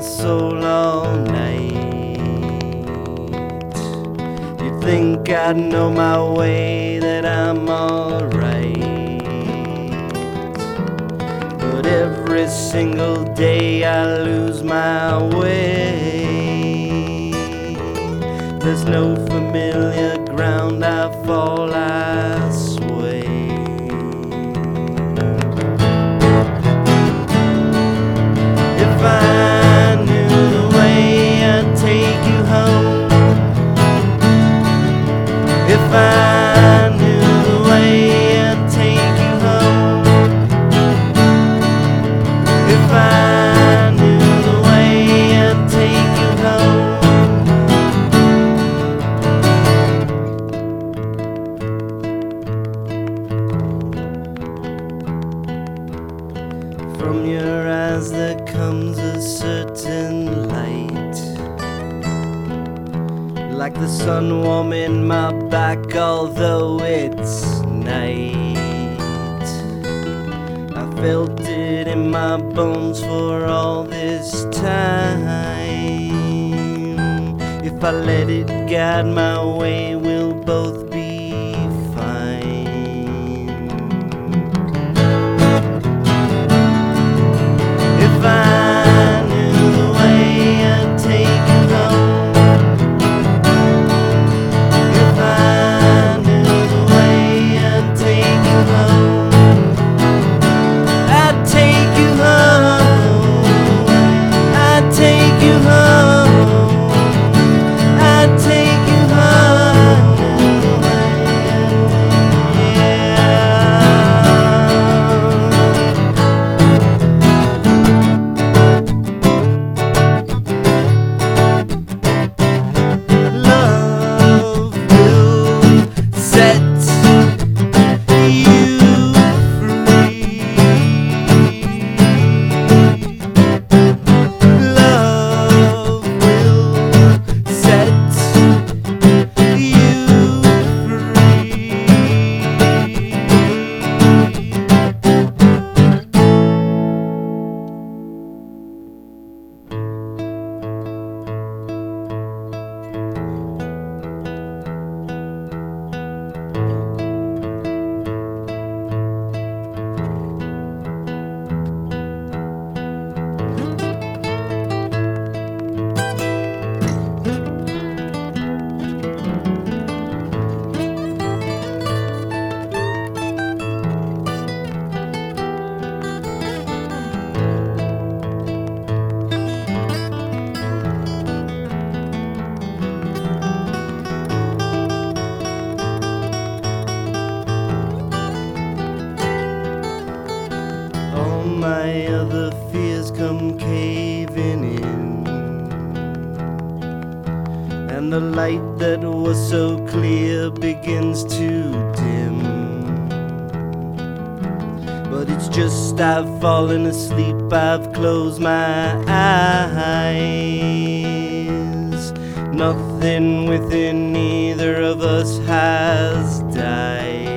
soul all night. You'd think I'd know my way, that I'm alright. But every single day I lose my way. There's no familiar ground, I fall, I sway. If I knew the way, I'd take you home. If I knew the way, I'd take you home. If I knew the way, I'd take you home. From your eyes there comes a certain light, like the sun warming my back although it's night. I felt it in my bones for all this time. If I let it guide my way, we'll both be fine. If I knew the way, I'd take you home. If I knew the way, I'd take you home. I'd take you home. I'd take you home. I'd take you home. Love will set you free. Love will set you free. All my other fears come caving in, and the light that was so clear begins to dim. But it's just I've fallen asleep, I've closed my eyes. Nothing within either of us has died.